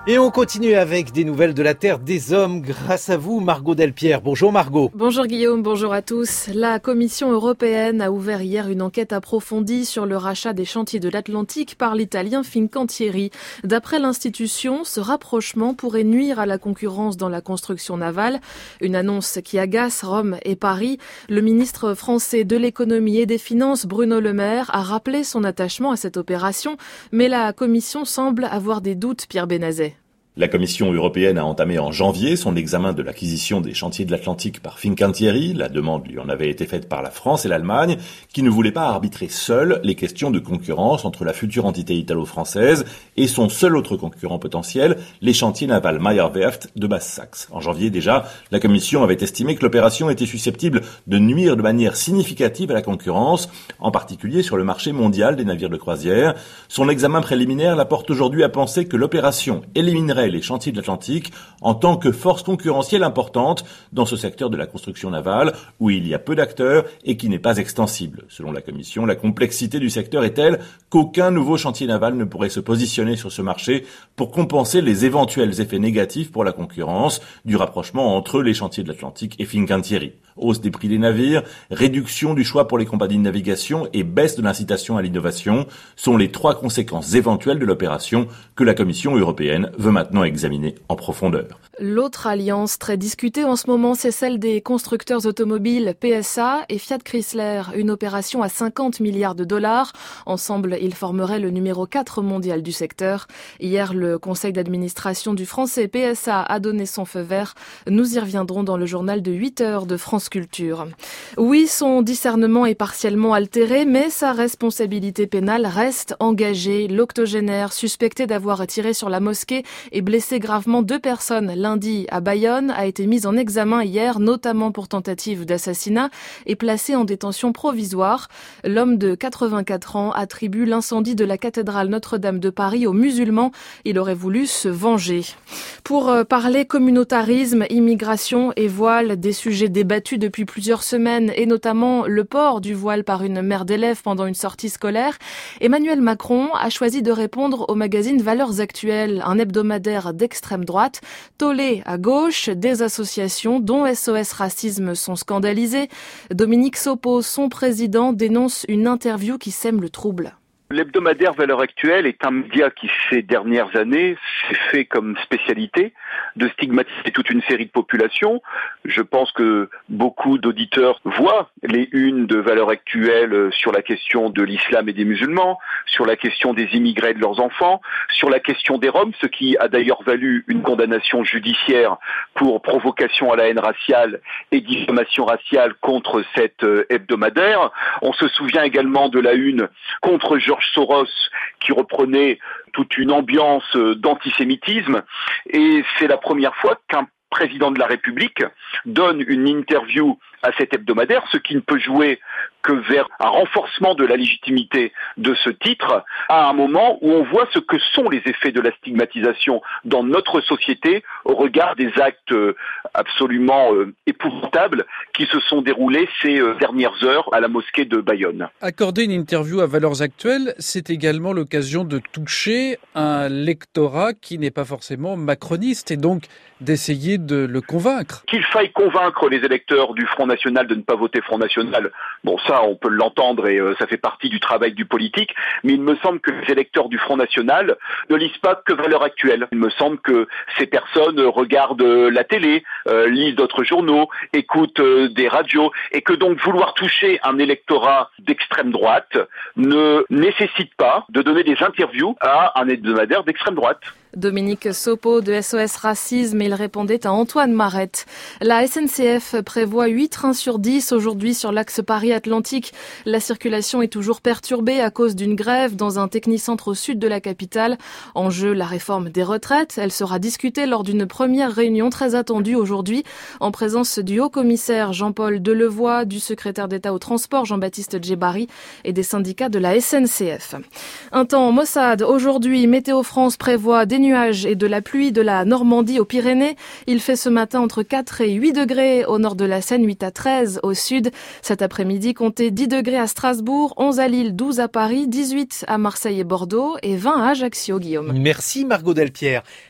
Et on continue avec des nouvelles de la Terre des Hommes grâce à vous, Margot Delpierre. Bonjour Margot. Bonjour Guillaume, bonjour à tous. La Commission européenne a ouvert hier une enquête approfondie sur le rachat des chantiers de l'Atlantique par l'italien Fincantieri. D'après l'institution, ce rapprochement pourrait nuire à la concurrence dans la construction navale. Une annonce qui agace Rome et Paris. Le ministre français de l'économie et des finances, Bruno Le Maire, a rappelé son attachement à cette opération, mais la Commission semble avoir des doutes, Pierre Benazet. La Commission européenne a entamé en janvier son examen de l'acquisition des chantiers de l'Atlantique par Fincantieri. La demande lui en avait été faite par la France et l'Allemagne, qui ne voulaient pas arbitrer seules les questions de concurrence entre la future entité italo-française et son seul autre concurrent potentiel, les chantiers navals Meyer Werft de Basse-Saxe. En janvier déjà, la Commission avait estimé que l'opération était susceptible de nuire de manière significative à la concurrence, en particulier sur le marché mondial des navires de croisière. Son examen préliminaire la porte aujourd'hui à penser que l'opération éliminerait les chantiers de l'Atlantique en tant que force concurrentielle importante dans ce secteur de la construction navale où il y a peu d'acteurs et qui n'est pas extensible. Selon la Commission, la complexité du secteur est telle qu'aucun nouveau chantier naval ne pourrait se positionner sur ce marché pour compenser les éventuels effets négatifs pour la concurrence du rapprochement entre les chantiers de l'Atlantique et Fincantieri. Hausse des prix des navires, réduction du choix pour les compagnies de navigation et baisse de l'incitation à l'innovation sont les trois conséquences éventuelles de l'opération que la Commission européenne veut maintenant examiner en profondeur. L'autre alliance très discutée en ce moment, c'est celle des constructeurs automobiles PSA et Fiat Chrysler, une opération à 50 milliards de dollars. Ensemble, ils formeraient le numéro 4 mondial du secteur. Hier, le conseil d'administration du français PSA a donné son feu vert. Nous y reviendrons dans le journal de 8 heures de France Culture. Oui, son discernement est partiellement altéré, mais sa responsabilité pénale reste engagée. L'octogénaire, suspecté d'avoir tiré sur la mosquée et blessé gravement 2 personnes lundi à Bayonne, a été mis en examen hier, notamment pour tentative d'assassinat, et placé en détention provisoire. L'homme de 84 ans attribue l'incendie de la cathédrale Notre-Dame de Paris aux musulmans. Il aurait voulu se venger. Pour parler communautarisme, immigration et voile, des sujets débattus depuis plusieurs semaines, et notamment le port du voile par une mère d'élèves pendant une sortie scolaire, Emmanuel Macron a choisi de répondre au magazine Valeurs Actuelles, un hebdomadaire d'extrême droite. Tollé à gauche, des associations dont SOS Racisme sont scandalisées. Dominique Sopo, son président, dénonce une interview qui sème le trouble. L'hebdomadaire Valeurs Actuelles est un média qui, ces dernières années, s'est fait comme spécialité de stigmatiser toute une série de populations. Je pense que beaucoup d'auditeurs voient les unes de Valeurs Actuelles sur la question de l'islam et des musulmans, sur la question des immigrés et de leurs enfants, sur la question des Roms, ce qui a d'ailleurs valu une condamnation judiciaire pour provocation à la haine raciale et diffamation raciale contre cet hebdomadaire. On se souvient également de la une contre Georges Soros qui reprenait toute une ambiance d'antisémitisme, et c'est la première fois qu'un président de la République donne une interview à cet hebdomadaire, ce qui ne peut jouer que vers un renforcement de la légitimité de ce titre, à un moment où on voit ce que sont les effets de la stigmatisation dans notre société au regard des actes absolument épouvantables qui se sont déroulés ces dernières heures à la mosquée de Bayonne. Accorder une interview à Valeurs Actuelles, c'est également l'occasion de toucher un lectorat qui n'est pas forcément macroniste et donc d'essayer de le convaincre. Qu'il faille convaincre les électeurs du Front National de ne pas voter Front National, bon ça on peut l'entendre et ça fait partie du travail du politique, mais il me semble que les électeurs du Front National ne lisent pas que Valeurs Actuelles. Il me semble que ces personnes regardent la télé, lisent d'autres journaux, écoutent des radios, et que donc vouloir toucher un électorat d'extrême droite ne nécessite pas de donner des interviews à un hebdomadaire d'extrême droite. Dominique Sopo de SOS Racisme, il répondait à Antoine Marette. La SNCF prévoit 8 trains sur 10 aujourd'hui sur l'axe Paris-Atlantique. La circulation est toujours perturbée à cause d'une grève dans un technicentre au sud de la capitale. En jeu, la réforme des retraites. Elle sera discutée lors d'une première réunion très attendue aujourd'hui en présence du haut-commissaire Jean-Paul Delevoye, du secrétaire d'État au transport Jean-Baptiste Djebari et des syndicats de la SNCF. Un temps Mossad. Aujourd'hui, Météo France prévoit des nuages et de la pluie de la Normandie aux Pyrénées. Il fait ce matin entre 4 et 8 degrés au nord de la Seine, 8 à 13 au sud. Cet après-midi, comptez 10 degrés à Strasbourg, 11 à Lille, 12 à Paris, 18 à Marseille et Bordeaux et 20 à Ajaccio, Guillaume. Merci Margot Delpierre.